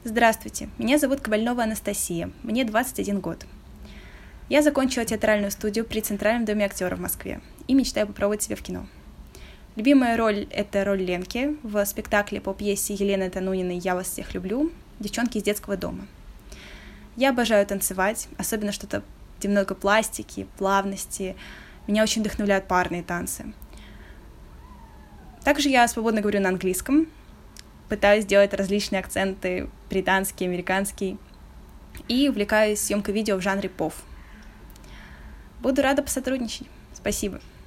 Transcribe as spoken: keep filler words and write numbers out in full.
Здравствуйте, меня зовут Ковальнова Анастасия, мне двадцать один год. Я закончила театральную студию при Центральном доме актера в Москве и мечтаю попробовать себя в кино. Любимая роль — это роль Ленки в спектакле по пьесе Елены Тануниной «Я вас всех люблю» «Девчонки из детского дома». Я обожаю танцевать, особенно что-то, где много пластики, плавности. Меня очень вдохновляют парные танцы. Также я свободно говорю на английском, пытаюсь делать различные акценты, британский, американский, и увлекаюсь съемкой видео в жанре пов. Буду рада посотрудничать. Спасибо.